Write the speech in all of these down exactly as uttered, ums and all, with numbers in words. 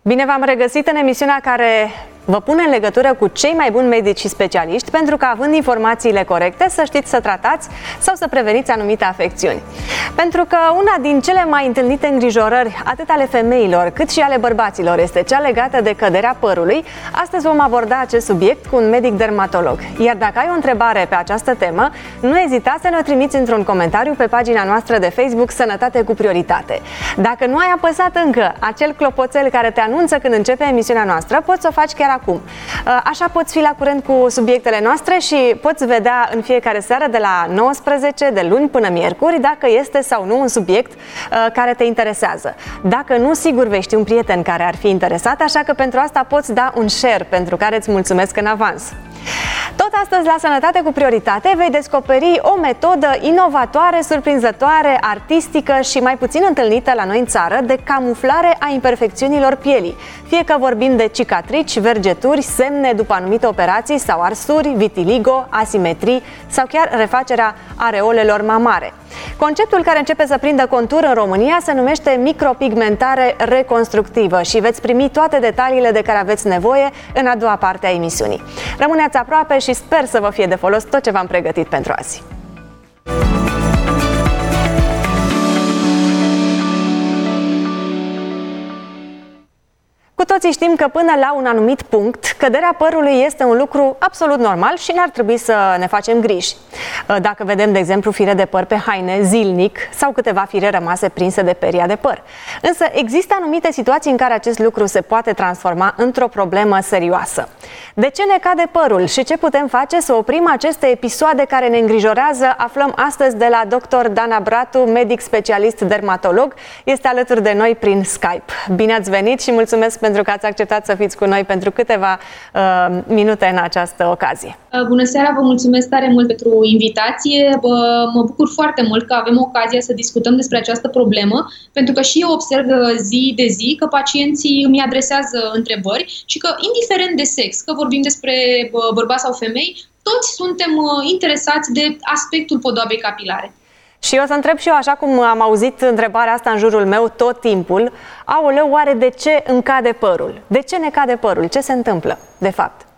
Bine v-am regăsit în emisiunea care vă pune în legătură cu cei mai buni medici și specialiști pentru că, având informațiile corecte, să știți să tratați sau să preveniți anumite afecțiuni. Pentru că una din cele mai întâlnite îngrijorări, atât ale femeilor cât și ale bărbaților, este cea legată de căderea părului, astăzi vom aborda acest subiect cu un medic dermatolog. Iar dacă ai o întrebare pe această temă, nu ezita să ne o trimiți într-un comentariu pe pagina noastră de Facebook Sănătate cu Prioritate. Dacă nu ai apăsat încă acel clopoțel care te anunță când începe emisiunea noastră, poți să o faci chiar acum. Așa poți fi la curent cu subiectele noastre și poți vedea în fiecare seară de la nouăsprezece, de luni până miercuri, dacă este sau nu un subiect care te interesează. Dacă nu, sigur vei ști un prieten care ar fi interesat, așa că pentru asta poți da un share, pentru care îți mulțumesc în avans. Tot astăzi la Sănătate cu Prioritate vei descoperi o metodă inovatoare, surprinzătoare, artistică și mai puțin întâlnită la noi în țară de camuflare a imperfecțiunilor pielii. Fie că vorbim de cicatrici, vergeturi, semne după anumite operații sau arsuri, vitiligo, asimetrii sau chiar refacerea areolelor mamare. Conceptul care începe să prindă contur în România se numește micropigmentare reconstructivă și veți primi toate detaliile de care aveți nevoie în a doua parte a emisiunii. Rămâneți aproape și sper să vă fie de folos tot ce v-am pregătit pentru azi. Cu toții știm că până la un anumit punct, căderea părului este un lucru absolut normal și n-ar trebui să ne facem griji. Dacă vedem, de exemplu, fire de păr pe haine zilnic sau câteva fire rămase prinse de peria de păr. Însă există anumite situații în care acest lucru se poate transforma într-o problemă serioasă. De ce ne cade părul și ce putem face să oprim aceste episoade care ne îngrijorează? Aflăm astăzi de la doctor Dana Bratu, medic specialist dermatolog. Este alături de noi prin Skype. Bine ați venit și mulțumesc pentru că ați acceptat să fiți cu noi pentru câteva uh, minute în această ocazie. Bună seara, vă mulțumesc tare mult pentru invitație. Bă, mă bucur foarte mult că avem ocazia să discutăm despre această problemă, pentru că și eu observ zi de zi că pacienții îmi adresează întrebări și că, indiferent de sex, că vorbim despre bărbați sau femei, toți suntem interesați de aspectul podoabei capilare. Și eu o să întreb și eu, așa cum am auzit întrebarea asta în jurul meu tot timpul, aoleu, oare de ce îmi cade părul? De ce ne cade părul? Ce se întâmplă, de fapt?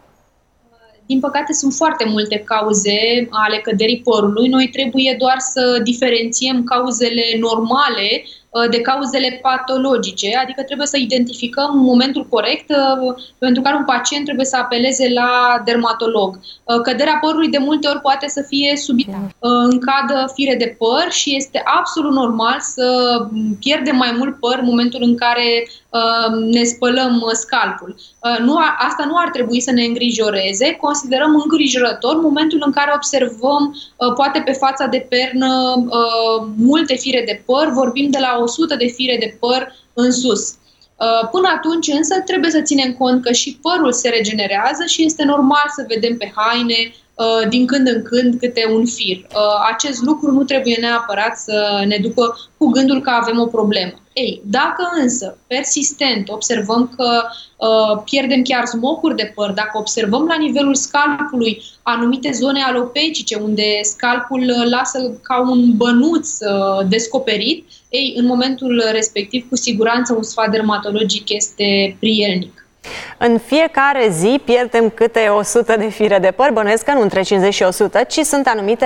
Din păcate, sunt foarte multe cauze ale căderii părului. Noi trebuie doar să diferențiem cauzele normale de cauzele patologice, adică trebuie să identificăm momentul corect pentru care un pacient trebuie să apeleze la dermatolog. Căderea părului de multe ori poate să fie subită, în cadă fire de păr și este absolut normal să pierdem mai mult păr în momentul în care ne spălăm scalpul. Nu, asta nu ar trebui să ne îngrijoreze. Considerăm îngrijorător momentul în care observăm, poate pe fața de pernă, multe fire de păr, vorbim de la o sută de fire de păr în sus. Până atunci însă trebuie să ținem cont că și părul se regenerează și este normal să vedem pe haine din când în când câte un fir. Acest lucru nu trebuie neapărat să ne ducă cu gândul că avem o problemă. Ei, dacă însă persistent observăm că uh, pierdem chiar smocuri de păr, dacă observăm la nivelul scalpului anumite zone alopecice unde scalpul lasă ca un bănuț uh, descoperit, ei, în momentul respectiv, cu siguranță, un sfat dermatologic este prielnic. În fiecare zi pierdem câte o sută de fire de păr, bănuiesc că nu între cincizeci și o sută, ci sunt anumite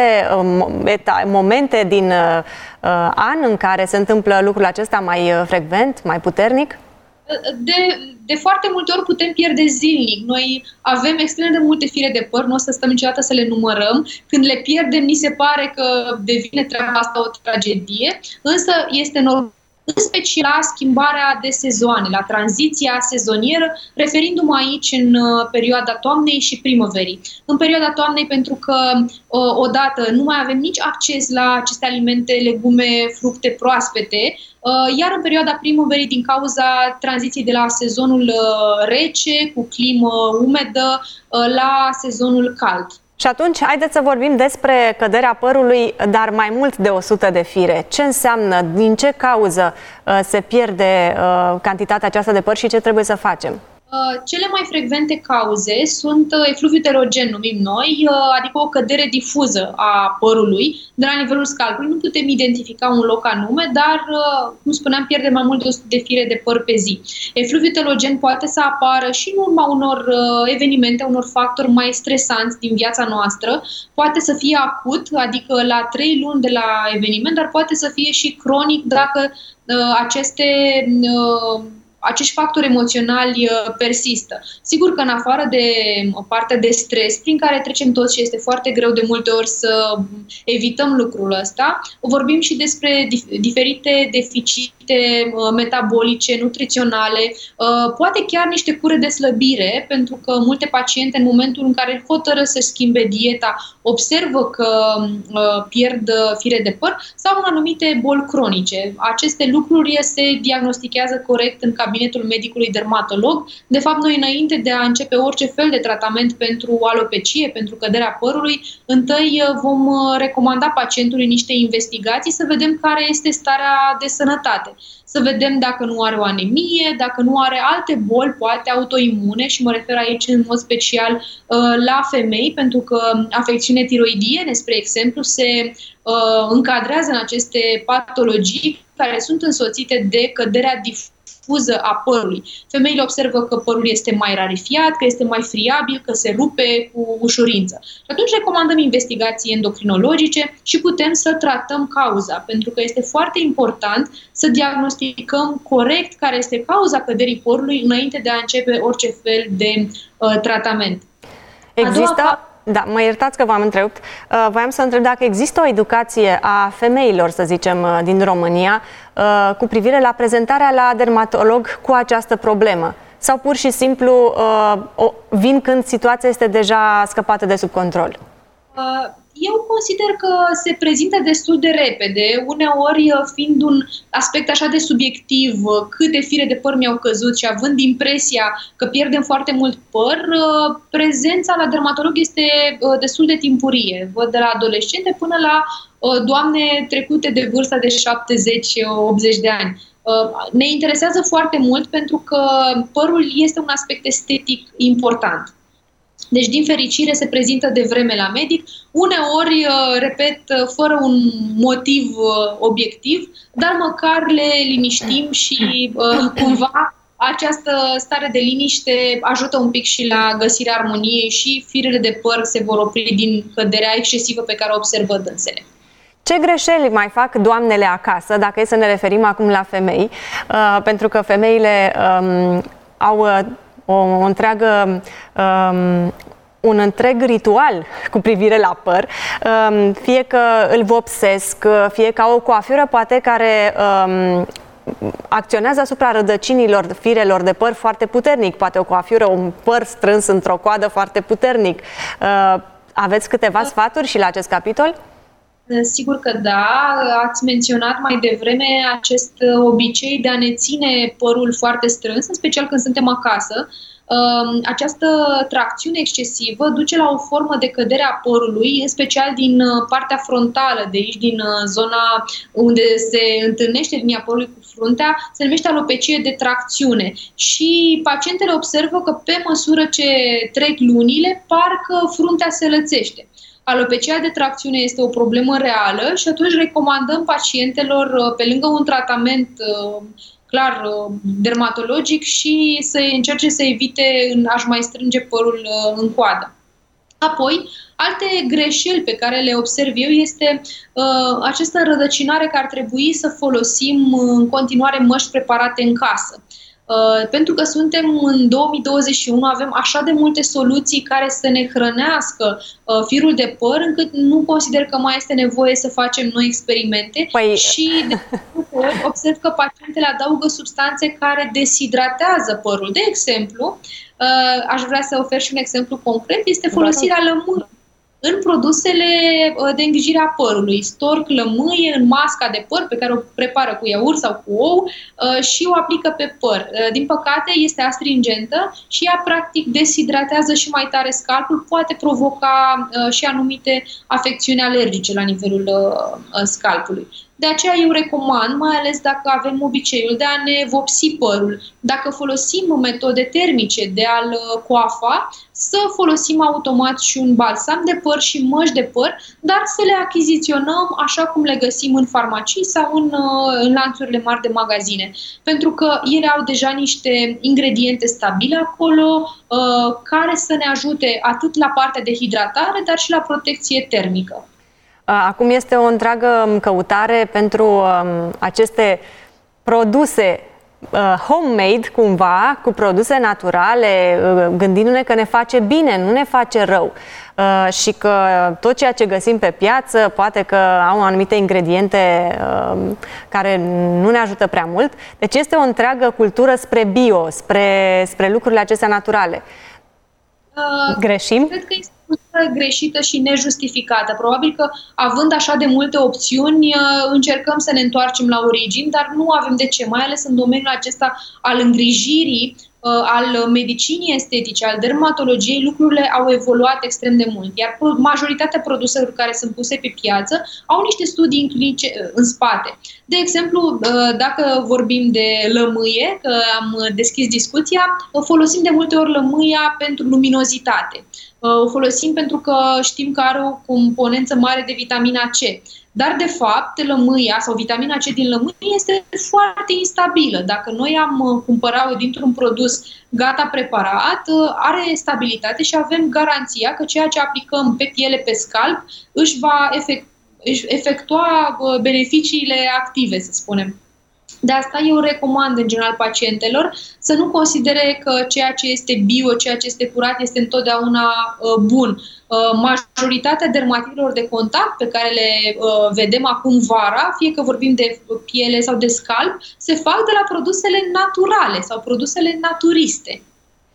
uh, momente din uh, an în care se întâmplă lucrul acesta mai frecvent, mai puternic? De, de foarte multe ori putem pierde zilnic. Noi avem extrem de multe fire de păr, nu o să stăm niciodată să le numărăm. Când le pierdem, ni se pare că devine treaba asta o tragedie, însă este normal, în special la schimbarea de sezoane, la tranziția sezonieră, referindu-mă aici în uh, perioada toamnei și primăverii. În perioada toamnei, pentru că uh, odată nu mai avem nici acces la aceste alimente, legume, fructe proaspete, uh, iar în perioada primăverii, din cauza tranziției de la sezonul uh, rece, cu climă umedă, uh, la sezonul cald. Și atunci, haideți să vorbim despre căderea părului, dar mai mult de o sută de fire. Ce înseamnă, din ce cauză uh, se pierde uh, cantitatea aceasta de păr și ce trebuie să facem? Cele mai frecvente cauze sunt efluviu eterogen, numim noi, adică o cădere difuză a părului de la nivelul scalpului. Nu putem identifica un loc anume, dar, cum spuneam, pierde mai mult de o sută de fire de păr pe zi. Efluviu eterogen poate să apară și în urma unor evenimente, unor factori mai stresanți din viața noastră. Poate să fie acut, adică la trei luni de la eveniment, dar poate să fie și cronic dacă aceste acești factori emoționali persistă. Sigur că în afară de o parte de stres prin care trecem toți și este foarte greu de multe ori să evităm lucrul ăsta, vorbim și despre diferite deficite metabolice, nutriționale, poate chiar niște cure de slăbire, pentru că multe paciente în momentul în care hotără să schimbe dieta observă că pierd fire de păr sau în anumite boli cronice. Aceste lucruri se diagnostichează corect în cabinetul medicului dermatolog. De fapt, noi înainte de a începe orice fel de tratament pentru alopecie, pentru căderea părului, întâi vom recomanda pacientului niște investigații să vedem care este starea de sănătate. Să vedem dacă nu are o anemie, dacă nu are alte boli, poate autoimune, și mă refer aici în mod special la femei, pentru că afecțiune tiroidiene, spre exemplu, se încadrează în aceste patologii care sunt însoțite de căderea difuză a părului. Femeile observă că părul este mai rarefiat, că este mai friabil, că se rupe cu ușurință. Și atunci recomandăm investigații endocrinologice și putem să tratăm cauza, pentru că este foarte important să diagnosticăm corect care este cauza căderii părului înainte de a începe orice fel de uh, tratament. Există... Da, mă iertați că v-am întrerupt. Voiam să întreb dacă există o educație a femeilor, să zicem, din România cu privire la prezentarea la dermatolog cu această problemă. Sau pur și simplu vin când situația este deja scăpată de sub control? Eu consider că se prezintă destul de repede, uneori fiind un aspect așa de subiectiv, câte fire de păr mi-au căzut și având impresia că pierdem foarte mult păr, prezența la dermatolog este destul de timpurie. Văd de la adolescente până la doamne trecute de vârsta de șaptezeci optzeci de ani. Ne interesează foarte mult pentru că părul este un aspect estetic important. Deci, din fericire, se prezintă de vreme la medic, uneori, repet, fără un motiv obiectiv, dar măcar le liniștim și cumva această stare de liniște ajută un pic și la găsirea armoniei și firele de păr se vor opri din căderea excesivă pe care o observă dânsele. Ce greșeli mai fac doamnele acasă, dacă e să ne referim acum la femei, pentru că femeile um, au... O, o întreagă, um, un întreg ritual cu privire la păr, um, fie că îl vopsesc, fie că au o coafură poate care um, acționează asupra rădăcinilor firelor de păr foarte puternic, poate o coafură, un păr strâns într-o coadă foarte puternic. Uh, aveți câteva sfaturi și la acest capitol? Sigur că da. Ați menționat mai devreme acest obicei de a ne ține părul foarte strâns, în special când suntem acasă. Această tracțiune excesivă duce la o formă de cădere a părului, în special din partea frontală, de aici, din zona unde se întâlnește linia părului cu fruntea, se numește alopecie de tracțiune. Și pacientele observă că pe măsură ce trec lunile, parcă fruntea se lățește. Alopecia de tracțiune este o problemă reală și atunci recomandăm pacientelor, pe lângă un tratament clar dermatologic, și să încerce să evite a-și mai strânge părul în coadă. Apoi, alte greșeli pe care le observ eu este uh, această înrădăcinare, că ar trebui să folosim în continuare măști preparate în casă. Uh, pentru că suntem în două mii douăzeci și unu, avem așa de multe soluții care să ne hrănească uh, firul de păr, încât nu consider că mai este nevoie să facem noi experimente. Păi... Și de observ că pacientele adaugă substanțe care deshidratează părul. De exemplu, uh, aș vrea să ofer și un exemplu concret, este folosirea lămâii în produsele de îngrijire a părului. Storc lămâie în masca de păr pe care o prepară cu iaurt sau cu ou și o aplică pe păr. Din păcate, este astringentă și ea practic deshidratează și mai tare scalpul, poate provoca și anumite afecțiuni alergice la nivelul scalpului. De aceea eu recomand, mai ales dacă avem obiceiul de a ne vopsi părul, dacă folosim metode termice de a-l coafa, să folosim automat și un balsam de păr și măști de păr, dar să le achiziționăm așa cum le găsim în farmacii sau în, în lanțurile mari de magazine. Pentru că ele au deja niște ingrediente stabile acolo, care să ne ajute atât la partea de hidratare, dar și la protecție termică. Acum este o întreagă căutare pentru um, aceste produse uh, homemade, cumva, cu produse naturale, uh, gândindu-ne că ne face bine, nu ne face rău. Uh, și că tot ceea ce găsim pe piață, poate că au anumite ingrediente uh, care nu ne ajută prea mult. Deci este o întreagă cultură spre bio, spre, spre lucrurile acestea naturale. Uh, Greșim? Cred că este greșită și nejustificată. Probabil că, având așa de multe opțiuni, încercăm să ne întoarcem la origini, dar nu avem de ce, mai ales în domeniul acesta al îngrijirii, al medicinii estetice, al dermatologiei, lucrurile au evoluat extrem de mult, iar majoritatea produselor care sunt puse pe piață au niște studii clinice în spate. De exemplu, dacă vorbim de lămâie, că am deschis discuția, folosim de multe ori lămâia pentru luminozitate. O folosim pentru că știm că are o componență mare de vitamina C. Dar, de fapt, lămâia sau vitamina C din lămâie este foarte instabilă. Dacă noi am cumpărat-o dintr-un produs gata preparat, are stabilitate și avem garanția că ceea ce aplicăm pe piele, pe scalp, își va efectua beneficiile active, să spunem. De asta eu recomand în general pacientelor să nu considere că ceea ce este bio, ceea ce este curat este întotdeauna uh, bun. Uh, majoritatea dermatitilor de contact pe care le uh, vedem acum vara, fie că vorbim de piele sau de scalp, se fac de la produsele naturale sau produsele naturiste.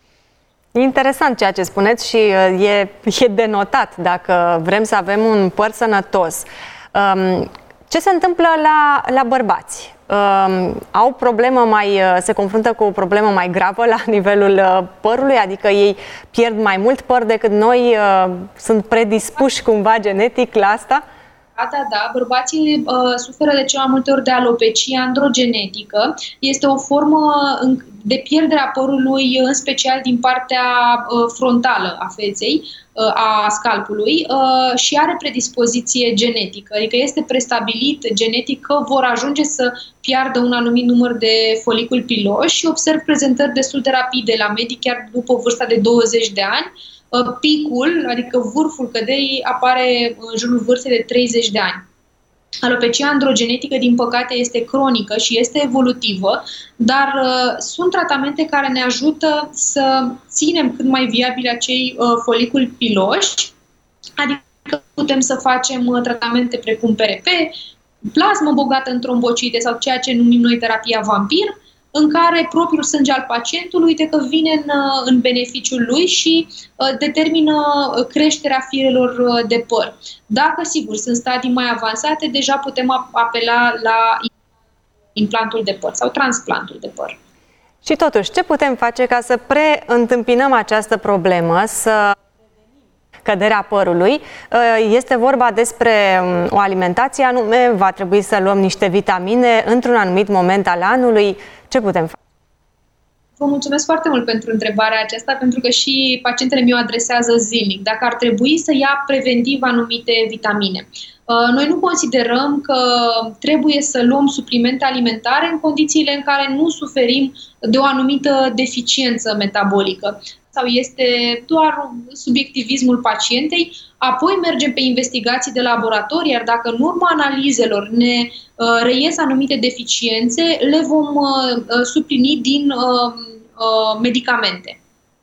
Interesant ceea ce spuneți și e, e de notat dacă vrem să avem un păr sănătos. Um, ce se întâmplă la, la bărbați? Uh, au problemă mai, uh, se confruntă cu o problemă mai gravă la nivelul uh, părului, adică ei pierd mai mult păr decât noi, uh, sunt predispuși cumva genetic la asta? Da, da, da. Bărbații uh, suferă de cea mai multe ori de alopecie androgenetică. Este o formă de pierdere a părului, în special din partea uh, frontală a feței, uh, a scalpului, uh, și are predispoziție genetică. Adică este prestabilit genetic că vor ajunge să piardă un anumit număr de foliculi piloși și observ prezentări destul de rapide la medic, chiar după vârsta de douăzeci de ani. Picul, adică vârful căderii, apare în jurul vârstei de treizeci de ani. Alopecia androgenetică, din păcate, este cronică și este evolutivă, dar uh, sunt tratamente care ne ajută să ținem cât mai viabili acei uh, foliculi piloși, adică putem să facem uh, tratamente precum P R P, plasmă bogată în trombocite sau ceea ce numim noi terapia vampir, în care propriul sânge al pacientului, uite că vine în, în beneficiul lui și uh, determină creșterea firelor de păr. Dacă, sigur, sunt stadii mai avansate, deja putem apela la implantul de păr sau transplantul de păr. Și totuși, ce putem face ca să preîntâmpinăm această problemă, să căderea părului? Este vorba despre o alimentație anume, va trebui să luăm niște vitamine într-un anumit moment al anului. Ce putem face? Vă mulțumesc foarte mult pentru întrebarea aceasta, pentru că și pacientele mi-o adresează zilnic. Dacă ar trebui să ia preventiv anumite vitamine. Noi nu considerăm că trebuie să luăm suplimente alimentare în condițiile în care nu suferim de o anumită deficiență metabolică sau este doar subiectivismul pacientei. Apoi mergem pe investigații de laborator, iar dacă în urma analizelor ne uh, reies anumite deficiențe, le vom uh, suplini din uh, uh, medicamente.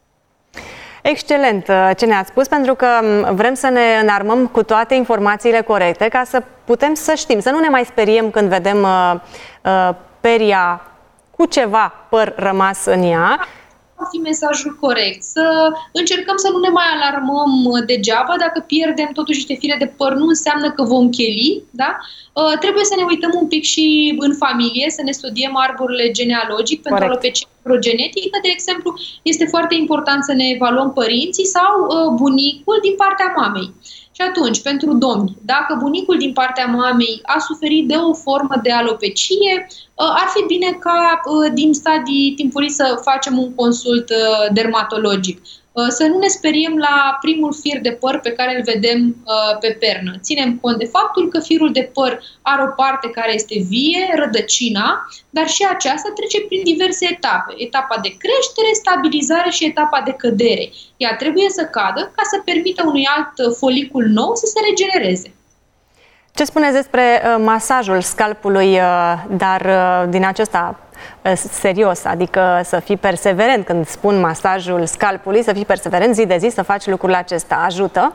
Excelent ce ne-ați spus, pentru că vrem să ne înarmăm cu toate informațiile corecte ca să putem să știm, să nu ne mai speriem când vedem uh, uh, peria cu ceva păr rămas în ea. Va fi mesajul corect. Să încercăm să nu ne mai alarmăm degeaba. Dacă pierdem totuși niște fire de păr, nu înseamnă că vom cheli, da? Uh, trebuie să ne uităm un pic și în familie, să ne studiem arborele genealogic pentru alopecie androgenetică. De exemplu, este foarte important să ne evaluăm părinții sau uh, bunicul din partea mamei. Și atunci, pentru domni, dacă bunicul din partea mamei a suferit de o formă de alopecie, ar fi bine ca din stadii timpurii să facem un consult dermatologic. Să nu ne speriem la primul fir de păr pe care îl vedem pe pernă. Ținem cont de faptul că firul de păr are o parte care este vie, rădăcina, dar și aceasta trece prin diverse etape. Etapa de creștere, stabilizare și etapa de cădere. Ea trebuie să cadă ca să permită unui alt folicul nou să se regenereze. Ce spuneți despre masajul scalpului, dar din acesta serios, adică să fii perseverent când spun masajul scalpului, să fii perseverent zi de zi, să faci lucrul acesta, ajută?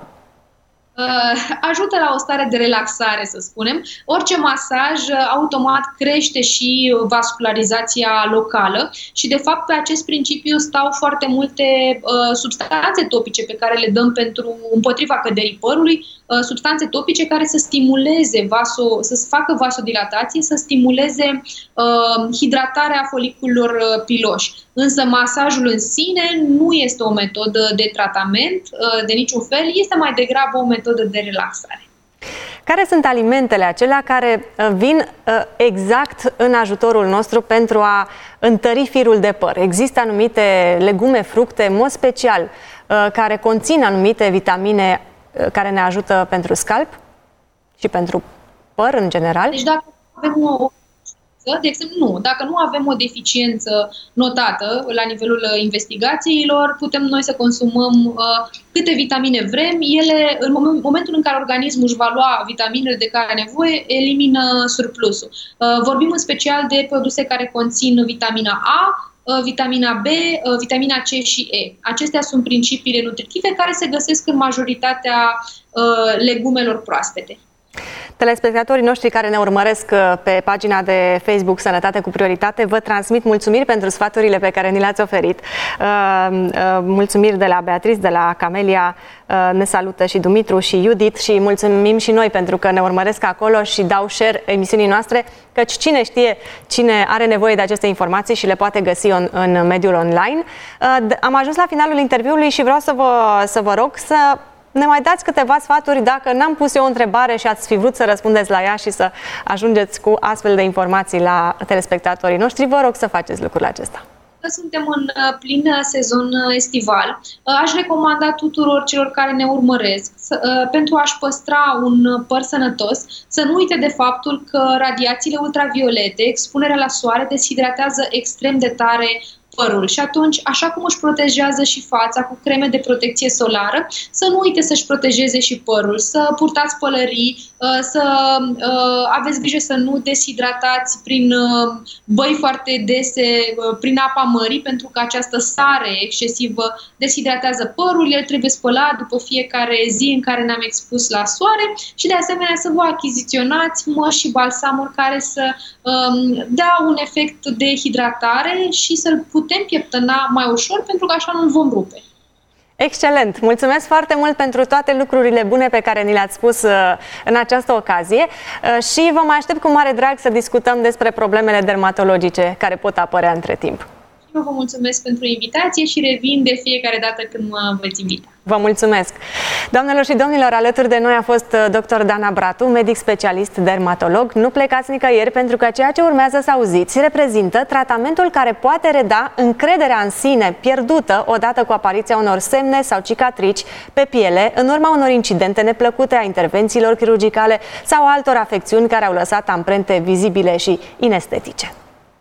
Ajută la o stare de relaxare, să spunem. Orice masaj automat crește și vascularizația locală și de fapt pe acest principiu stau foarte multe uh, substanțe topice pe care le dăm pentru împotriva căderii părului, uh, substanțe topice care să stimuleze vaso, să facă vasodilatație, să stimuleze uh, hidratarea foliculelor uh, piloși. Însă masajul în sine nu este o metodă de tratament uh, de niciun fel, este mai degrabă o metodă de relaxare. Care sunt alimentele acelea care vin exact în ajutorul nostru pentru a întări firul de păr? Există anumite legume, fructe, în mod special, care conțin anumite vitamine care ne ajută pentru scalp și pentru păr în general? Deci dacă avem o De exemplu, nu. Dacă nu avem o deficiență notată la nivelul investigațiilor, putem noi să consumăm uh, câte vitamine vrem. Ele, în momentul în care organismul își va lua vitaminele de care are nevoie, elimină surplusul. Uh, vorbim în special de produse care conțin vitamina A, uh, vitamina B, uh, vitamina C și E. Acestea sunt principiile nutritive care se găsesc în majoritatea uh, legumelor proaspete. Telespectatorii noștri care ne urmăresc pe pagina de Facebook Sănătate cu Prioritate, vă transmit mulțumiri pentru sfaturile pe care ni le-ați oferit. Mulțumiri de la Beatrice, de la Camelia, ne salută și Dumitru și Judith și mulțumim și noi pentru că ne urmăresc acolo și dau share emisiunii noastre, căci cine știe, cine are nevoie de aceste informații și le poate găsi în, în mediul online. Am ajuns la finalul interviului și vreau să vă, să vă rog să ne mai dați câteva sfaturi dacă n-am pus eu o întrebare și ați fi vrut să răspundeți la ea și să ajungeți cu astfel de informații la telespectatorii noștri. Vă rog să faceți lucrul acesta. Suntem în plin sezon estival. Aș recomanda tuturor celor care ne urmăresc să, pentru a-și păstra un păr sănătos, să nu uite de faptul că radiațiile ultraviolete, expunerea la soare, deshidratează extrem de tare părul și atunci, așa cum își protejează și fața cu creme de protecție solară, să nu uite să-și protejeze și părul, să purtați pălării, să aveți grijă să nu deshidratați prin băi foarte dese, prin apa mării, pentru că această sare excesivă deshidratează părul, el trebuie spălat după fiecare zi în care ne-am expus la soare și de asemenea să vă achiziționați măști și balsamuri care să dea un efect de hidratare și să-l putem pieptăna mai ușor, pentru că așa nu-l vom rupe. Excelent! Mulțumesc foarte mult pentru toate lucrurile bune pe care ni le-ați spus în această ocazie și vă mai aștept cu mare drag să discutăm despre problemele dermatologice care pot apărea între timp. Eu vă mulțumesc pentru invitație și revin de fiecare dată când mă veți invita. Vă mulțumesc! Doamnelor și domnilor, alături de noi a fost doctor Dana Bratu, medic specialist dermatolog. Nu plecați nicăieri, pentru că ceea ce urmează să auziți reprezintă tratamentul care poate reda încrederea în sine pierdută odată cu apariția unor semne sau cicatrici pe piele în urma unor incidente neplăcute, a intervențiilor chirurgicale sau altor afecțiuni care au lăsat amprente vizibile și inestetice.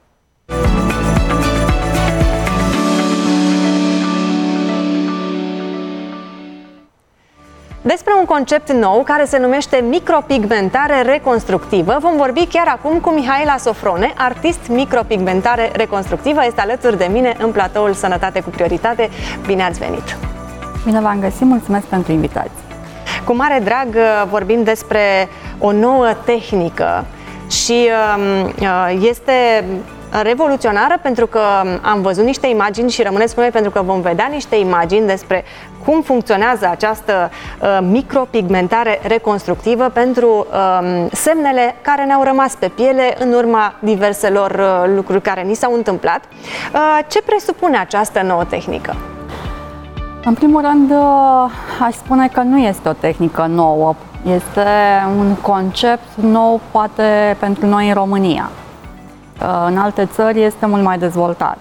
Despre un concept nou care se numește micropigmentare reconstructivă vom vorbi chiar acum cu Mihaela Sofrone, artist micropigmentare reconstructivă. Este alături de mine în platoul Sănătate cu Prioritate. Bine ați venit! Bine v-am găsit, mulțumesc pentru invitație! Cu mare drag vorbim despre o nouă tehnică și este revoluționară pentru că am văzut niște imagini și rămâneți cu noi pentru că vom vedea niște imagini despre cum funcționează această uh, micropigmentare reconstructivă pentru uh, semnele care ne-au rămas pe piele în urma diverselor uh, lucruri care ni s-au întâmplat. Uh, ce presupune această nouă tehnică? În primul rând, aș spune că nu este o tehnică nouă. Este un concept nou, poate, pentru noi în România. În alte țări este mult mai dezvoltat.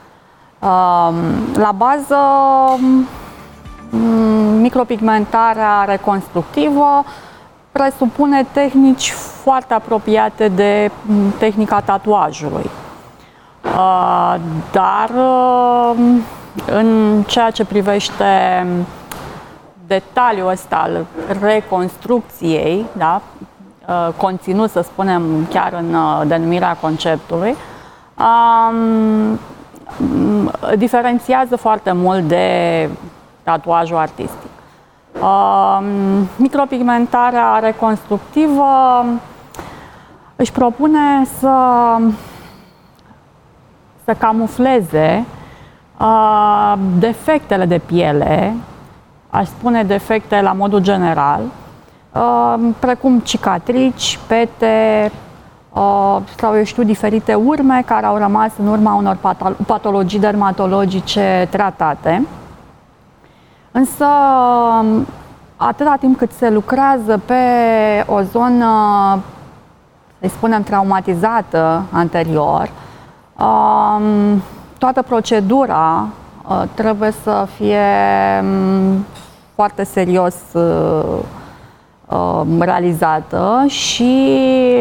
La bază, micropigmentarea reconstructivă presupune tehnici foarte apropiate de tehnica tatuajului. Dar în ceea ce privește detaliul ăsta al reconstrucției, da, conținut, să spunem, chiar în denumirea conceptului, um, diferențiază foarte mult de tatuajul artistic. Um, micropigmentarea reconstructivă își propune să, să camufleze uh, defectele de piele, aș spune defecte la modul general, uh, precum cicatrici, pete uh, sau, eu știu, diferite urme care au rămas în urma unor patologii dermatologice tratate. Însă, atâta timp cât se lucrează pe o zonă, să-i spunem, traumatizată anterior, uh, toată procedura uh, trebuie să fie um, foarte serios uh, uh, realizată și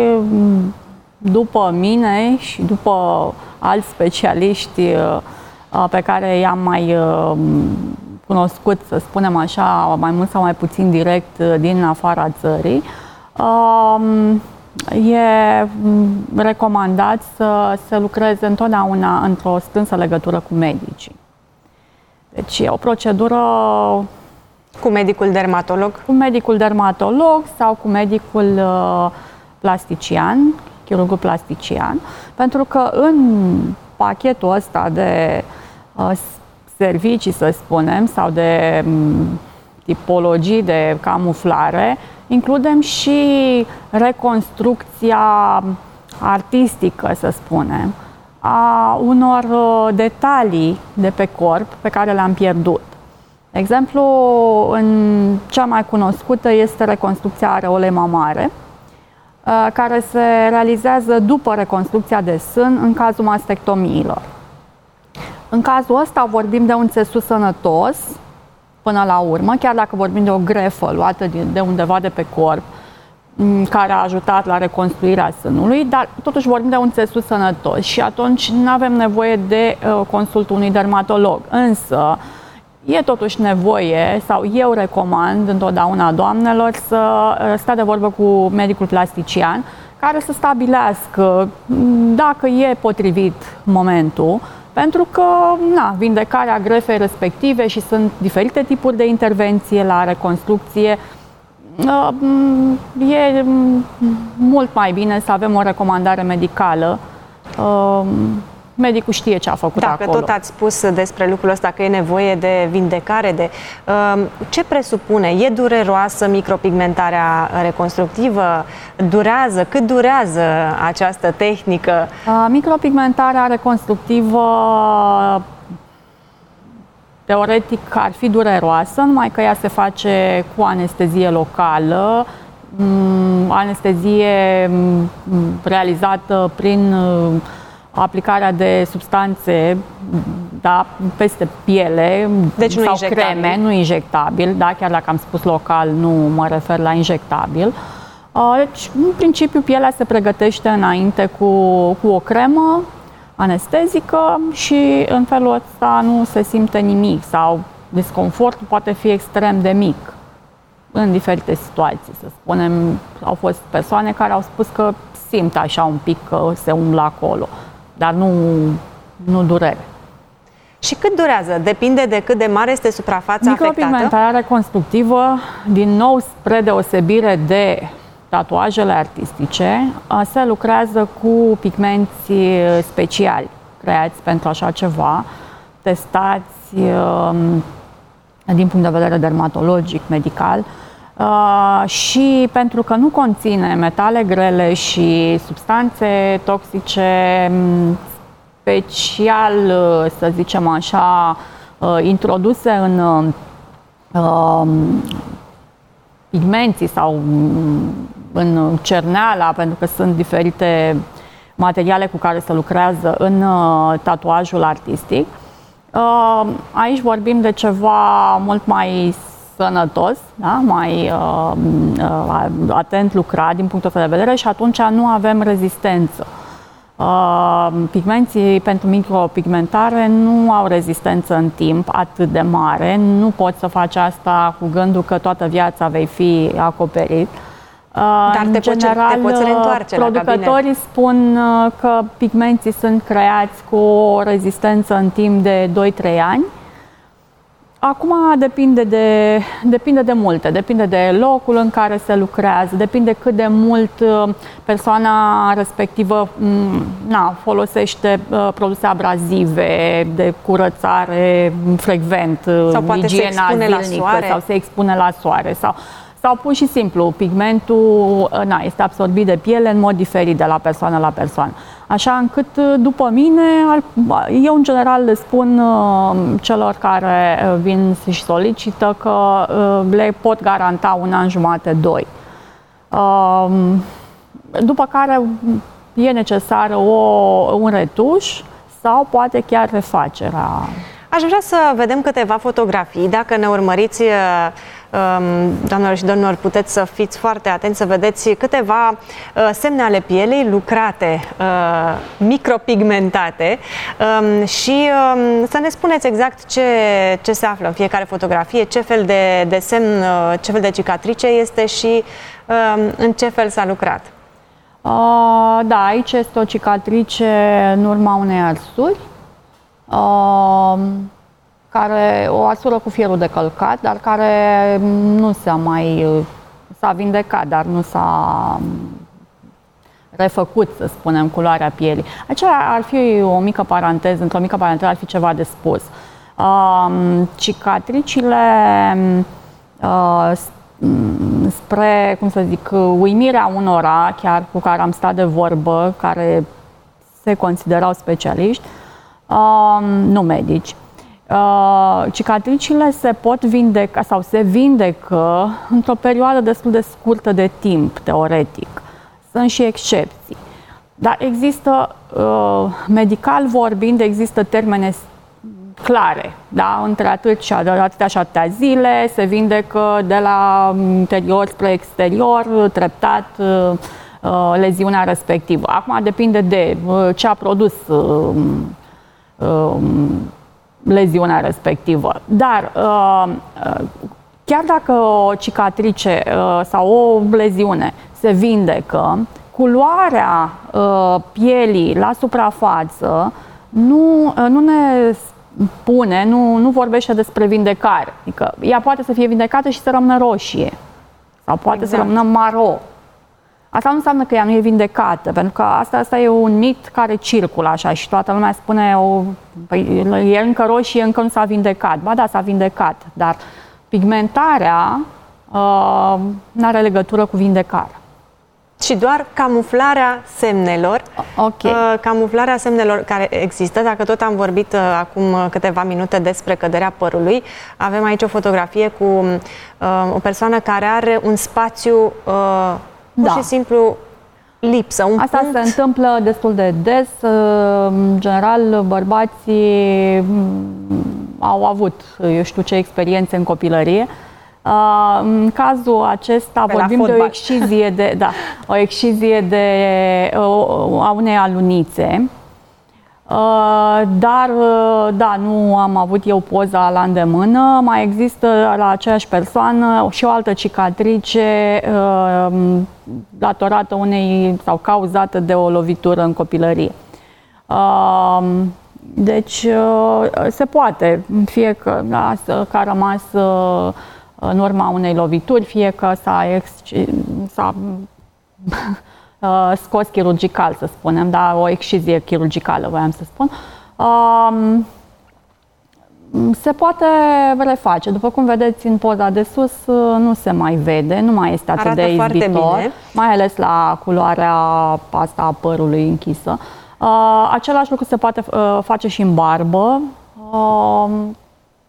după mine și după alți specialiști uh, pe care i-am mai uh, cunoscut, să spunem așa, mai mult sau mai puțin direct din afara țării, uh, e recomandat să se lucreze întotdeauna într-o strânsă legătură cu medicii. Deci e o procedură cu medicul dermatolog? Cu medicul dermatolog sau cu medicul uh, plastician, chirurgul plastician, pentru că în pachetul ăsta de uh, servicii, să spunem, sau de um, tipologii de camuflare, includem și reconstrucția artistică, să spunem, a unor detalii de pe corp pe care le-am pierdut. De exemplu, în cea mai cunoscută este reconstrucția areolei mamare, care se realizează după reconstrucția de sân în cazul mastectomiilor. În cazul ăsta vorbim de un țesut sănătos, până la urmă, chiar dacă vorbim de o grefă luată de undeva de pe corp, care a ajutat la reconstruirea sânului, dar totuși vorbim de un țesut sănătos și atunci nu avem nevoie de uh, consultul unui dermatolog. Însă, e totuși nevoie, sau eu recomand întotdeauna doamnelor să stea de vorbă cu medicul plastician, care să stabilească dacă e potrivit momentul, pentru că, na, vindecarea grefei respective și sunt diferite tipuri de intervenție la reconstrucție, e mult mai bine să avem o recomandare medicală. Medicul știe ce a făcut Dacă acolo. Dacă tot ați spus despre lucrul ăsta, că e nevoie de vindecare, de ce presupune? E dureroasă micropigmentarea reconstructivă? Durează? Cât durează această tehnică? Micropigmentarea reconstructivă teoretic ar fi dureroasă, numai că ea se face cu anestezie locală, anestezie realizată prin aplicarea de substanțe, da, peste piele, deci nu sau injectabil. creme, nu injectabil, da, chiar dacă am spus local, nu mă refer la injectabil. Deci, în principiu, pielea se pregătește înainte cu, cu o cremă anestezică și în felul ăsta nu se simte nimic sau disconfortul poate fi extrem de mic în diferite situații. Să spunem, au fost persoane care au spus că simt așa un pic că se umblă acolo, dar nu, nu durere. Și cât durează? Depinde de cât de mare este suprafața afectată? Micropigmentarea reconstructivă, din nou, spre deosebire de tatuajele artistice, se lucrează cu pigmenți speciali creați pentru așa ceva, testați din punct de vedere dermatologic, medical, și pentru că nu conține metale grele și substanțe toxice special, să zicem așa, introduse în uh, pigmenții sau în cerneala, pentru că sunt diferite materiale cu care se lucrează în uh, tatuajul artistic. Uh, aici vorbim de ceva mult mai sănătos, da? Mai uh, uh, atent lucrat din punctul ăsta de vedere și atunci nu avem rezistență. Uh, pigmenții pentru micropigmentare nu au rezistență în timp atât de mare, nu poți să faci asta cu gândul că toată viața vei fi acoperit. Dar te, general, poți, te poți reîntoarce producătorii la cabine. spun că pigmenții sunt creați cu o rezistență în timp de doi trei ani. Acum depinde de, depinde de multe, depinde de locul în care se lucrează, depinde cât de mult persoana respectivă na, folosește produse abrazive, de curățare frecvent, sau poate igiena se expune zilnică, la soare. sau se expune la soare. Sau, Sau pur și simplu, pigmentul na, este absorbit de piele în mod diferit de la persoană la persoană. Așa încât, după mine, eu în general le spun celor care vin și solicită că le pot garanta un an jumate, doi. După care e necesară o, un retuș sau poate chiar refacerea. Aș vrea să vedem câteva fotografii. Dacă ne urmăriți, doamnelor și domnilor, puteți să fiți foarte atenți, să vedeți câteva semne ale pielei lucrate, micropigmentate și să ne spuneți exact ce, ce se află în fiecare fotografie, ce fel de, de semn, ce fel de cicatrice este și în ce fel s-a lucrat. Da, aici este o cicatrice în urma unei arsuri, care o asură cu fierul de călcat, dar care nu s-a mai s-a vindecat, dar nu s-a refăcut, să spunem, culoarea pielii. Aceea ar fi o mică paranteză, într-o mică paranteză ar fi ceva de spus. Uh, cicatricile uh, spre, cum să zic, uimirea unora, chiar cu care am stat de vorbă, care se considerau specialiști, uh, nu medici. Uh, cicatricile se pot vindeca sau se vindecă într-o perioadă destul de scurtă de timp, teoretic. Sunt și excepții. Dar există, uh, medical vorbind, există termene clare, da? Între atât și atâtea și atâtea zile se vindecă de la interior spre exterior, treptat, uh, leziunea respectivă. Acum depinde de uh, ce a produs uh, uh, leziunea respectivă. Dar chiar dacă o cicatrice sau o leziune se vindecă, culoarea pielii la suprafață nu, nu ne spune, nu, nu vorbește despre vindecare. Adică ea poate să fie vindecată și să rămână roșie sau poate exact. să rămână maro. Asta nu înseamnă că ea nu e vindecată, pentru că asta, asta e un mit care circulă așa și toată lumea spune o, păi, e încă roșie, încă nu s-a vindecat. Ba da, s-a vindecat, dar pigmentarea uh, nu are legătură cu vindecarea. Și doar camuflarea semnelor, okay. uh, camuflarea semnelor care există, dacă tot am vorbit uh, acum câteva minute despre căderea părului, avem aici o fotografie cu uh, o persoană care are un spațiu uh, pur da. și simplu lipsă, un Asta punct. se întâmplă destul de des. În general, bărbații au avut, eu știu ce, experiențe în copilărie. În cazul acesta Pe vorbim de o excizie de, da, o excizie de a unei alunițe. Dar, da, nu am avut eu poza la îndemână. Mai există la aceeași persoană și o altă cicatrice datorată unei sau cauzată de o lovitură în copilărie. Deci, se poate, fie că, da, că a rămas în urma unei lovituri, fie că s-a, s-a scos chirurgical, să spunem, dar o excizie chirurgicală, voiam să spun. Se poate reface. După cum vedeți în poza de sus, nu se mai vede, nu mai este atât Arată de izbitor, bine. mai ales la culoarea asta a părului închisă. Același lucru se poate face și în barbă.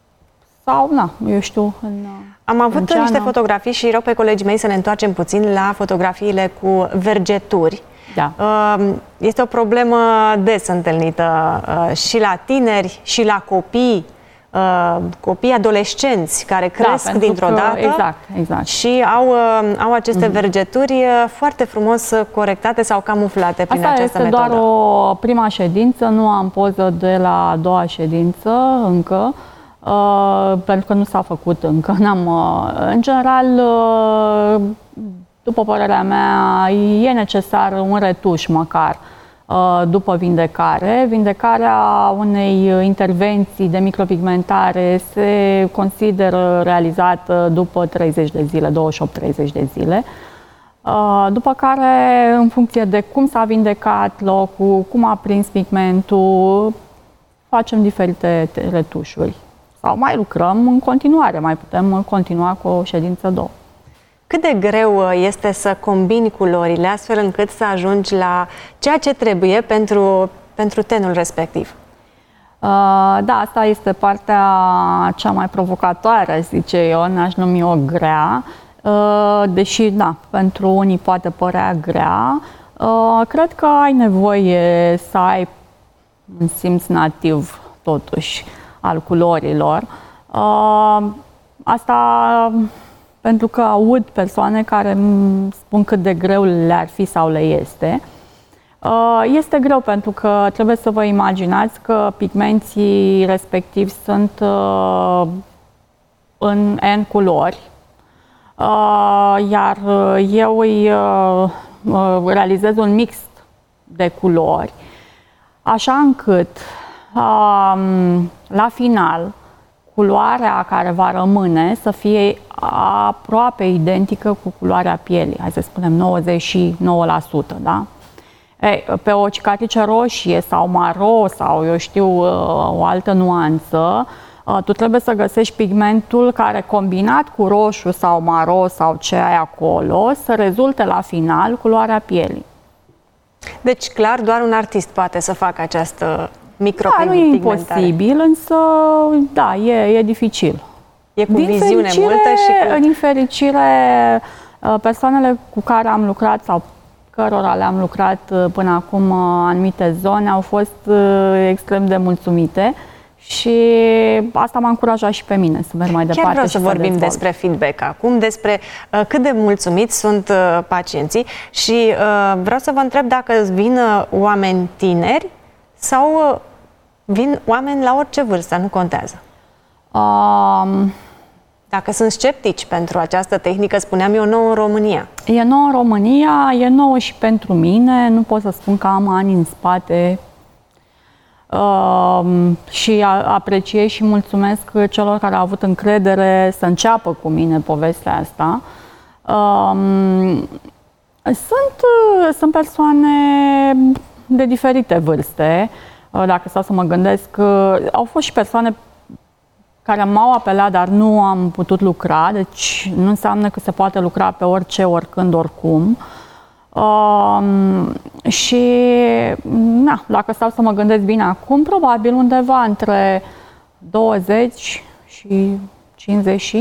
sau, na, eu știu, în Am avut în niște fotografii și rog pe colegii mei să ne întoarcem puțin la fotografiile cu vergeturi. Da. Este o problemă des întâlnită și la tineri și la copii, copii adolescenți care cresc da, dintr-o dată exact, exact. și au, au aceste mm-hmm. vergeturi foarte frumos corectate sau camuflate prin Asta această este metodă. Doar o prima ședință, nu am poză de la a doua ședință încă, uh, pentru că nu s-a făcut încă. N-am, uh, în general, uh, după părerea mea, e necesar un retuș măcar după vindecare. Vindecarea unei intervenții de micropigmentare se consideră realizată după treizeci de zile, douăzeci și opt treizeci de zile. După care, în funcție de cum s-a vindecat locul, cum a prins pigmentul, facem diferite retușuri. Sau mai lucrăm în continuare, mai putem continua cu o ședință două. Cât de greu este să combini culorile astfel încât să ajungi la ceea ce trebuie pentru, pentru tenul respectiv? Uh, da, asta este partea cea mai provocatoare, zice eu, n-aș numi o grea, uh, deși, da, pentru unii poate părea grea. Uh, cred că ai nevoie să ai un simț nativ, totuși, al culorilor. Uh, asta... pentru că aud persoane care îmi spun cât de greu le-ar fi sau le este. Este greu pentru că trebuie să vă imaginați că pigmenții respectivi sunt în N culori, iar eu îi realizez un mix de culori, așa încât la final culoarea care va rămâne să fie aproape identică cu culoarea pielii, hai să spunem nouăzeci și nouă la sută, da? Ei, pe o cicatrice roșie sau maro sau eu știu o altă nuanță, tu trebuie să găsești pigmentul care combinat cu roșu sau maro sau ce ai acolo să rezulte la final culoarea pielii. Deci clar doar un artist poate să facă această Da, nu e imposibil, însă, da, e, e dificil. E cu din viziune multă și cu... Din fericire, persoanele cu care am lucrat sau cărora le-am lucrat până acum anumite zone au fost extrem de mulțumite și asta m-a încurajat și pe mine să merg mai departe. Chiar vreau și să vorbim dezvolt. despre feedback acum, despre uh, cât de mulțumiți sunt uh, pacienții și uh, vreau să vă întreb dacă vin uh, oameni tineri sau uh, vin oameni la orice vârstă, nu contează. Um, Dacă sunt sceptici pentru această tehnică, spuneam eu, nouă în România. E nouă în România, e nouă și pentru mine, nu pot să spun că am ani în spate uh, și apreciez și mulțumesc celor care au avut încredere să înceapă cu mine povestea asta. Uh, sunt, sunt persoane de diferite vârste. Dacă stau să mă gândesc, au fost și persoane care m-au apelat, dar nu am putut lucra, deci nu înseamnă că se poate lucra pe orice, oricând, oricum. Um, și, na, dacă stau să mă gândesc bine acum, probabil undeva între douăzeci și cincizeci.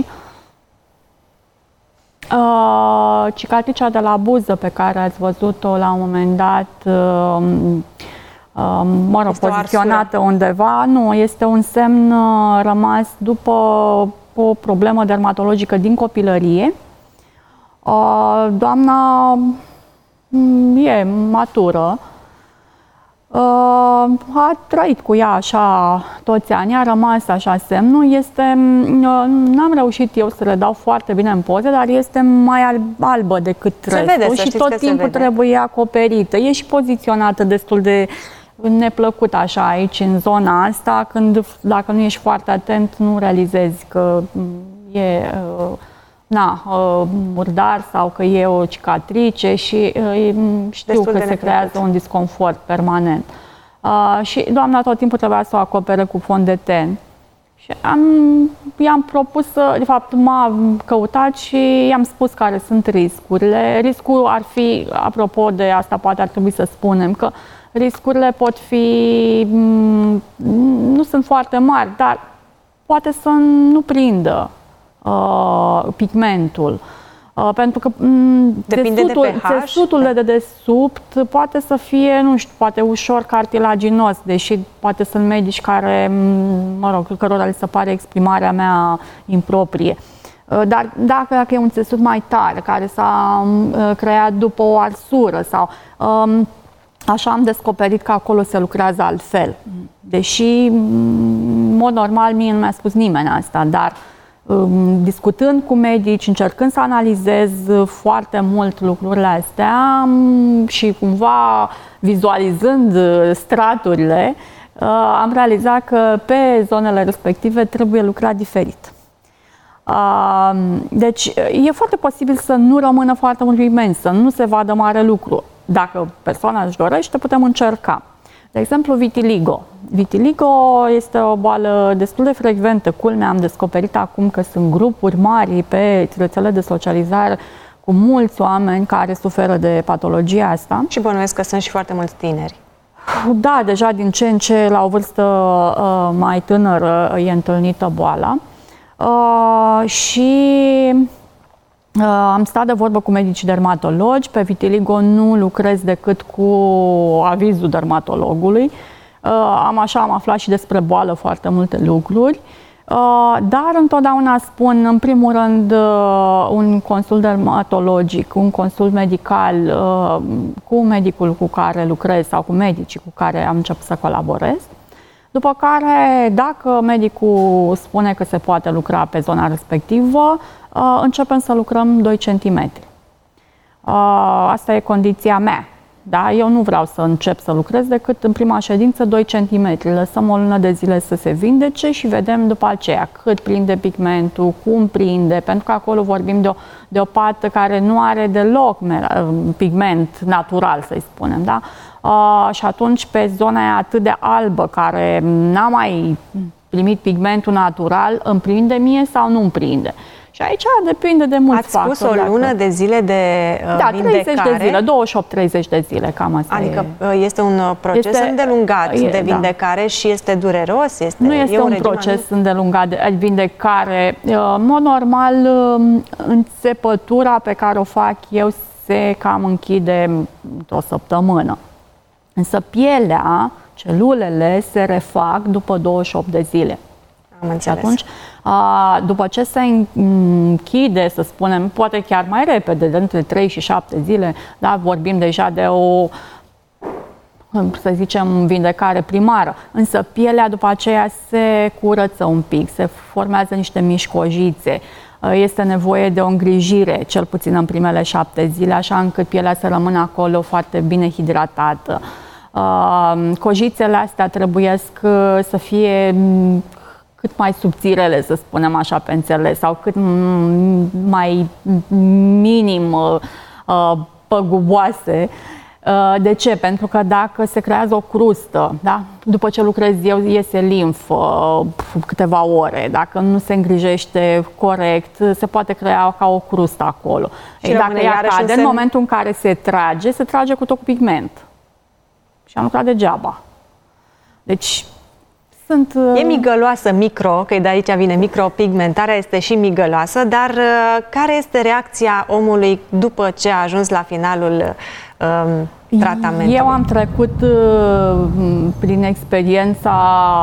Uh, cicatricea de la buză pe care ați văzut-o la un moment dat, uh, uh, mă rog, poziționată undeva, nu, este un semn uh, rămas după o problemă dermatologică din copilărie. Uh, doamna um, e matură, uh, a trăit cu ea așa toți anii, a rămas așa semnul, este, uh, n-am reușit eu să le dau foarte bine în poze, dar este mai alb, albă decât se restul vede, și tot timpul trebuie acoperită. E și poziționată destul de neplăcut așa aici, în zona asta, când dacă nu ești foarte atent, nu realizezi că e uh, na, uh, murdar sau că e o cicatrice și uh, știu destul că se neplăcut. Creează un disconfort permanent. Uh, și doamna tot timpul trebuia să o acopere cu fond de ten. Și am, i-am propus să, de fapt, m-a căutat și i-am spus care sunt riscurile. Riscul ar fi, apropo de asta, poate ar trebui să spunem, că riscurile pot fi, nu sunt foarte mari, dar poate să nu prindă uh, pigmentul. Uh, pentru că depinde țesutul, de pH, țesutul da. de dedesubt poate să fie, nu știu, poate ușor cartilaginos, deși poate sunt medici care, mă rog, cărora li se pare exprimarea mea improprie. Uh, dar dacă, dacă e un țesut mai tare, care s-a uh, creat după o arsură sau... Um, Așa am descoperit că acolo se lucrează altfel. Deși, în mod normal, mie nu mi-a spus nimeni asta, dar um, discutând cu medici, încercând să analizez foarte mult lucrurile astea um, și cumva vizualizând straturile, uh, am realizat că pe zonele respective trebuie lucrat diferit. Uh, deci, e foarte posibil să nu rămână foarte mult pigment, să nu se vadă mare lucru. Dacă persoana își dorește, putem încerca. De exemplu, vitiligo. Vitiligo este o boală destul de frecventă. Culmea, am descoperit acum că sunt grupuri mari pe rețele de socializare cu mulți oameni care suferă de patologia asta. Și bănuiesc că sunt și foarte mulți tineri. Da, deja din ce în ce la o vârstă uh, mai tânără e întâlnită boala. Uh, și... Uh, am stat de vorbă cu medicii dermatologi. Pe vitiligo nu lucrez decât cu avizul dermatologului. Uh, am așa am aflat și despre boală foarte multe lucruri. Uh, dar întotdeauna spun, în primul rând, uh, un consult dermatologic, un consult medical uh, cu medicul cu care lucrez sau cu medicii cu care am început să colaborez. După care, dacă medicul spune că se poate lucra pe zona respectivă, începem să lucrăm doi centimetri. Asta e condiția mea. Da? Eu nu vreau să încep să lucrez decât în prima ședință doi centimetri. Lăsăm o lună de zile să se vindece și vedem după aceea cât prinde pigmentul, cum prinde, pentru că acolo vorbim de o, de o pată care nu are deloc pigment natural, să-i spunem. Da? Uh, și atunci pe zona atât de albă, care n-a mai primit pigmentul natural, îmi prinde mie sau nu îmi prinde? Și aici depinde de mulți factori. Ați spus o lună dacă... de zile de uh, da, vindecare? treizeci de zile, douăzeci și opt treizeci de zile, cam asta. Adică e. este un proces este, îndelungat e, de vindecare, da. Și este dureros? Este, nu este un, un proces anumit? îndelungat de vindecare. În mod normal, înțepătura pe care o fac eu se cam închide într-o săptămână. Însă pielea, celulele se refac după douăzeci și opt de zile. Am înțeles. Și atunci, după ce se închide, să spunem, poate chiar mai repede, de între trei și șapte zile, da, vorbim deja de o, să zicem, vindecare primară. Însă pielea după aceea se curăță un pic, se formează niște mici cojițe. Este nevoie de o îngrijire, cel puțin în primele șapte zile, așa încât pielea să rămână acolo foarte bine hidratată. Cojițele astea trebuiesc să fie cât mai subțirele, să spunem așa, pe înțeles, sau cât mai minim uh, păguboase. Uh, de ce? Pentru că dacă se creează o crustă, da? După ce lucrez eu, iese limf uh, câteva ore. Dacă nu se îngrijește corect, se poate crea ca o crustă acolo. Și dacă ea cade, în momentul în care se trage, se trage cu tot cu pigment. Și am lucrat degeaba. Deci, Sunt, uh... E migăloasă, micro, că de aici vine micropigmentarea, este și migăloasă, dar uh, care este reacția omului după ce a ajuns la finalul uh, tratamentului? Eu am trecut uh, prin experiența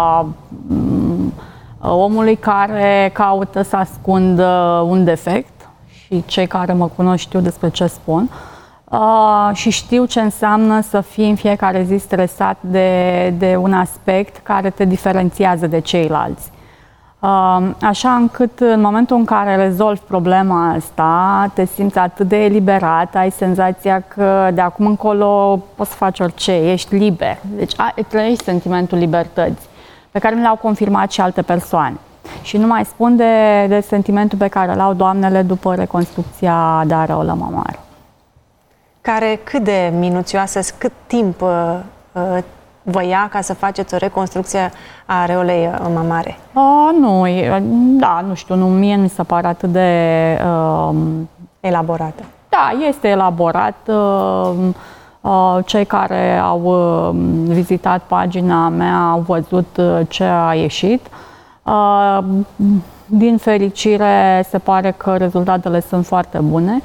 uh, omului care caută să ascundă un defect și cei care mă cunosc știu despre ce spun. Uh, și știu ce înseamnă să fii în fiecare zi stresat de, de un aspect care te diferențiază de ceilalți. Uh, așa încât în momentul în care rezolvi problema asta, te simți atât de eliberat, ai senzația că de acum încolo poți să faci orice, ești liber. Deci ai, trăiești sentimentul libertății, pe care mi l-au confirmat și alte persoane. Și nu mai spun de, de sentimentul pe care l-au doamnele după reconstrucția de areolă mamară. Care cât de minuțioasă, cât timp uh, vă ia ca să faceți o reconstrucție a areolei mamare? Uh, nu, da, nu știu, nu, mie nu mi se pare atât de... Uh, elaborată. Da, este elaborat. Uh, uh, cei care au uh, vizitat pagina mea au văzut uh, ce a ieșit. Din fericire, se pare că rezultatele sunt foarte bune.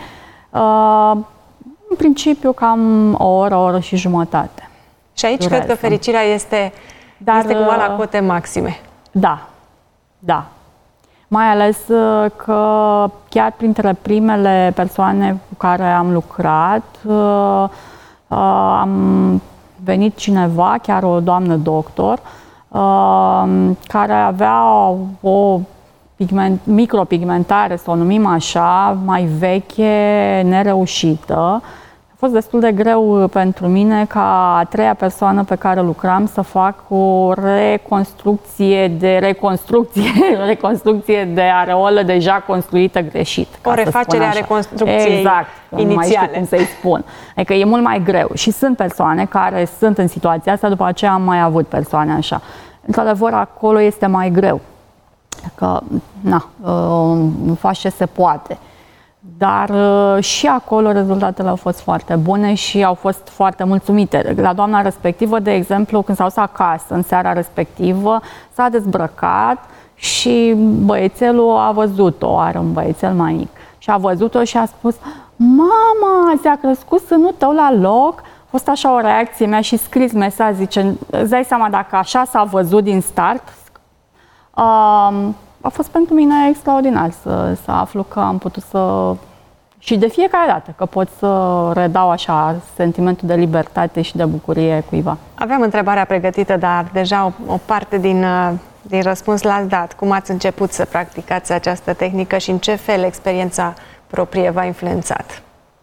În principiu, cam o oră, o oră și jumătate. Și aici durează. Cred că fericirea este, Dar, este cumva la cote maxime. Da, da. Mai ales că chiar printre primele persoane cu care am lucrat, am venit cineva, chiar o doamnă doctor, care avea o pigment, micropigmentare, să o numim așa, mai veche, nereușită. A fost destul de greu pentru mine ca a treia persoană pe care lucram să fac o reconstrucție de reconstrucție, reconstrucție de areolă deja construită greșit. O refacere a reconstrucției exact, inițiale. Nu mai știu cum să-i spun. Adică e mult mai greu și sunt persoane care sunt în situația asta, după aceea am mai avut persoane așa. Într-adevăr, acolo este mai greu. Că, na, nu faci ce se poate. Dar și acolo rezultatele au fost foarte bune și au fost foarte mulțumite. La doamna respectivă, de exemplu, când s-a dus acasă în seara respectivă, s-a dezbrăcat și băiețelul a văzut-o, are un băiețel mai mic, și a văzut-o și a spus: mama, ți-a crescut sânul tău la loc? A fost așa o reacție, mi-a și scris mesaj, zice, îți dai seama dacă așa s-a văzut din start? Um, a fost pentru mine extraordinar să, să aflu că am putut să... Și de fiecare dată că pot să redau așa sentimentul de libertate și de bucurie cuiva. Aveam întrebarea pregătită, dar deja o, o parte din, din răspuns l-ați dat. Cum ați început să practicați această tehnică și în ce fel experiența proprie v-a influențat?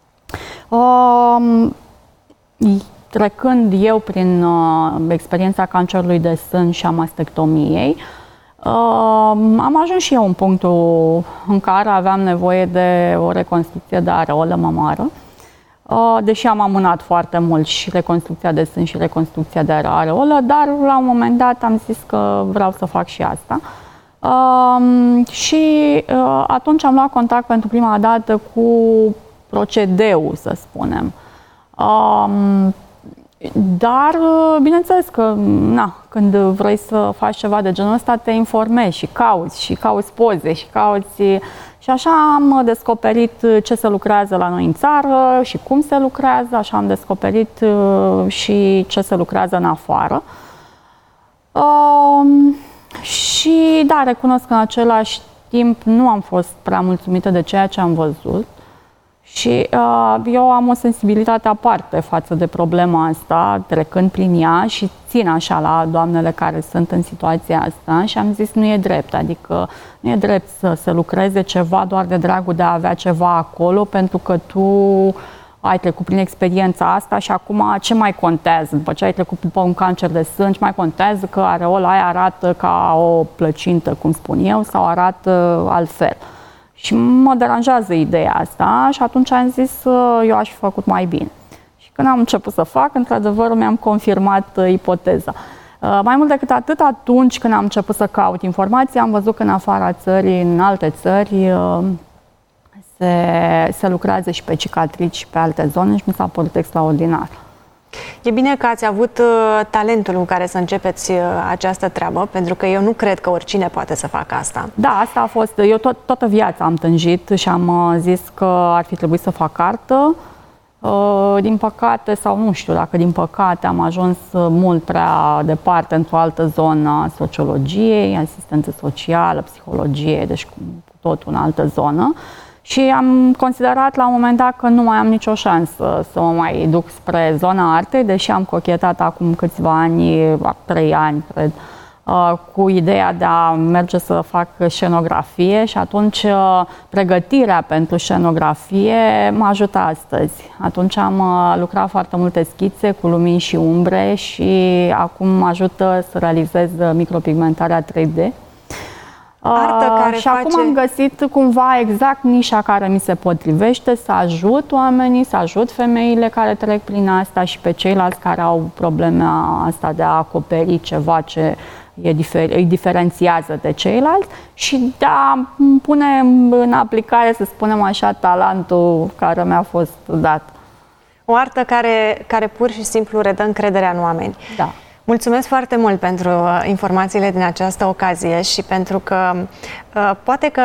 Um, trecând eu prin uh, experiența cancerului de sân și a mastectomiei, Uh, am ajuns și eu în punctul în care aveam nevoie de o reconstrucție de areolă mamară, uh, deși am amânat foarte mult și reconstrucția de sân și reconstrucția de areolă, dar la un moment dat am zis că vreau să fac și asta. Uh, și uh, atunci am luat contact pentru prima dată cu procedeul, să spunem. Uh, Dar, bineînțeles că, na, când vrei să faci ceva de genul ăsta, te informezi și cauți, și cauți poze, și cauți... Și așa am descoperit ce se lucrează la noi în țară și cum se lucrează, așa am descoperit și ce se lucrează în afară. Um, și, da, recunosc că în același timp nu am fost prea mulțumită de ceea ce am văzut. Și uh, eu am o sensibilitate aparte față de problema asta, trecând prin ea și țin așa la doamnele care sunt în situația asta și am zis nu e drept, adică nu e drept să se lucreze ceva doar de dragul de a avea ceva acolo, pentru că tu ai trecut prin experiența asta și acum ce mai contează? După ce ai trecut după un cancer de sân, ce mai contează că areola aia arată ca o plăcintă, cum spun eu, sau arată altfel? Și mă deranjează ideea asta și atunci am zis eu aș fi făcut mai bine. Și când am început să fac, într-adevăr mi-am confirmat ipoteza. Mai mult decât atât, atunci când am început să caut informații, am văzut că în afara țării, în alte țări, se, se lucrează și pe cicatrici și pe alte zone și mi s-a părut extraordinar. E bine că ați avut uh, talentul cu care să începeți uh, această treabă, pentru că eu nu cred că oricine poate să facă asta. Da, asta a fost. Eu tot, toată viața am tânjit și am uh, zis că ar fi trebuit să fac artă. Uh, din păcate, sau nu știu dacă din păcate, am ajuns uh, mult prea departe într-o altă zonă a sociologiei, asistență socială, psihologie, deci cu totul în altă zonă. Și am considerat la un moment dat că nu mai am nicio șansă să mă mai duc spre zona artei, deși am cochetat acum câțiva ani, trei ani, cred, cu ideea de a merge să fac scenografie și atunci pregătirea pentru scenografie mă ajută astăzi. Atunci am lucrat foarte multe schițe cu lumini și umbre și acum mă ajută să realizez micropigmentarea trei D. Artă care și face... acum am găsit cumva exact nișa care mi se potrivește, să ajut oamenii, să ajut femeile care trec prin asta și pe ceilalți care au problema asta de a acoperi ceva ce e difer- îi diferențiază de ceilalți și de a pune în aplicare, să spunem așa, talentul care mi-a fost dat. O artă care, care pur și simplu redă încrederea în oameni. Da. Mulțumesc foarte mult pentru informațiile din această ocazie și pentru că poate că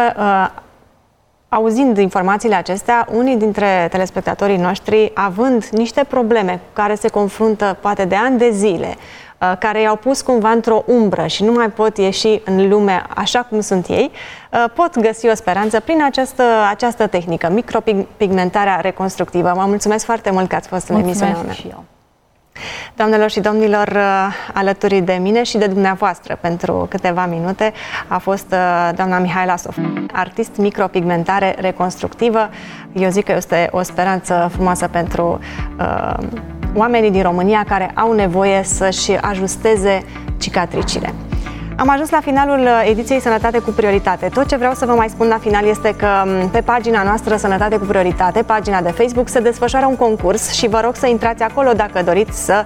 auzind informațiile acestea, unii dintre telespectatorii noștri, având niște probleme cu care se confruntă poate de ani de zile, care i-au pus cumva într-o umbră și nu mai pot ieși în lume așa cum sunt ei, pot găsi o speranță prin această, această tehnică, micropigmentarea reconstructivă. Vă mulțumesc foarte mult că ați fost în emisiunea mea. Și eu. Doamnelor și domnilor, alături de mine și de dumneavoastră pentru câteva minute a fost doamna Mihaela Sof, artist micropigmentare reconstructivă. Eu zic că este o speranță frumoasă pentru uh, oamenii din România care au nevoie să-și ajusteze cicatricile. Am ajuns la finalul ediției Sănătate cu Prioritate. Tot ce vreau să vă mai spun la final este că pe pagina noastră Sănătate cu Prioritate, pagina de Facebook, se desfășoară un concurs și vă rog să intrați acolo dacă doriți să,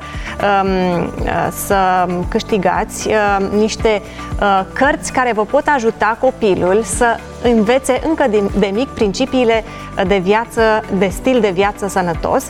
um, să câștigați uh, niște uh, cărți care vă pot ajuta copilul să învețe încă de, de mic principiile de viață, de stil de viață sănătos.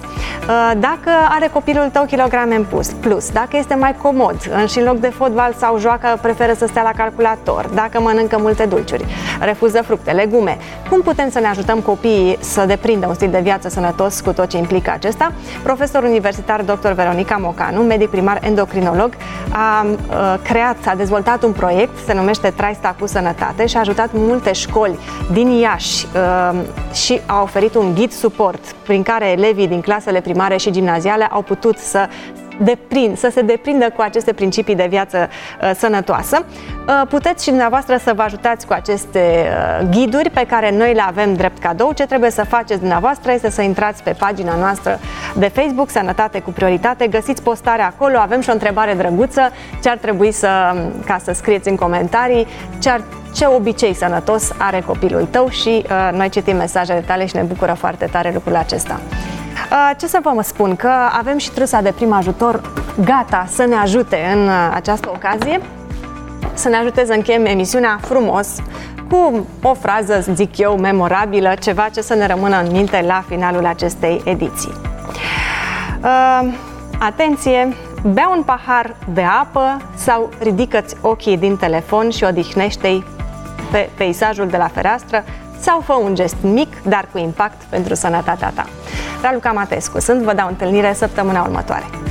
Dacă are copilul tău kilograme în plus, plus, dacă este mai comod și în loc de fotbal sau joacă preferă să stea la calculator, dacă mănâncă multe dulciuri, refuză fructe, legume, cum putem să ne ajutăm copiii să deprindă un stil de viață sănătos cu tot ce implică acesta? Profesor universitar doctor Veronica Mocanu, medic primar endocrinolog, a creat, a dezvoltat un proiect, se numește Trai-Sta cu Sănătate și a ajutat multe școli din Iași uh, și a oferit un ghid suport prin care elevii din clasele primare și gimnaziale au putut să deprind, să se deprindă cu aceste principii de viață uh, sănătoasă. Uh, puteți și dumneavoastră să vă ajutați cu aceste uh, ghiduri pe care noi le avem drept cadou. Ce trebuie să faceți dumneavoastră este să intrați pe pagina noastră de Facebook, Sănătate cu Prioritate, găsiți postarea acolo, avem și o întrebare drăguță, ce ar trebui să, ca să scrieți în comentarii, ce ar ce obicei sănătos are copilul tău și uh, noi citim mesajele tale și ne bucură foarte tare lucrul acesta. Uh, ce să vă spun? Că avem și trusa de prim ajutor gata să ne ajute în uh, această ocazie, să ne ajute să încheiem emisiunea frumos, cu o frază, zic eu, memorabilă, ceva ce să ne rămână în minte la finalul acestei ediții. Uh, atenție! Bea un pahar de apă sau ridică-ți ochii din telefon și odihnește-i pe peisajul de la fereastră sau fă un gest mic, dar cu impact pentru sănătatea ta. Raluca Matescu sunt, vă dau întâlnire săptămâna următoare.